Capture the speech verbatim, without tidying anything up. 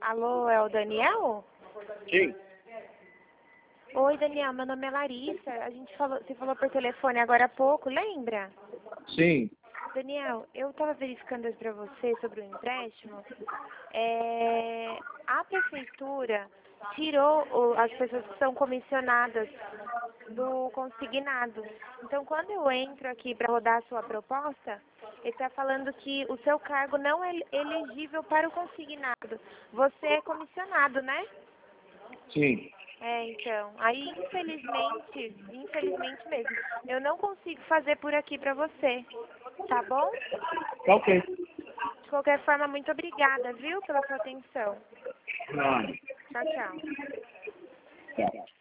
Alô, é o Daniel? Sim. Oi, Daniel, meu nome é Larissa. A gente falou, você falou por telefone agora há pouco, lembra? Sim. Daniel, eu estava verificando para você sobre o empréstimo. É, a prefeitura tirou o- as pessoas que são comissionadas do consignado. Então, quando eu entro aqui para rodar a sua proposta, ele está falando que o seu cargo não é elegível para o consignado. Você é comissionado, né? Sim. É, então, aí infelizmente, infelizmente mesmo, eu não consigo fazer por aqui pra você, tá bom? Tá ok. De qualquer forma, muito obrigada, viu, pela sua atenção. Não. Tchau, tchau. Tá.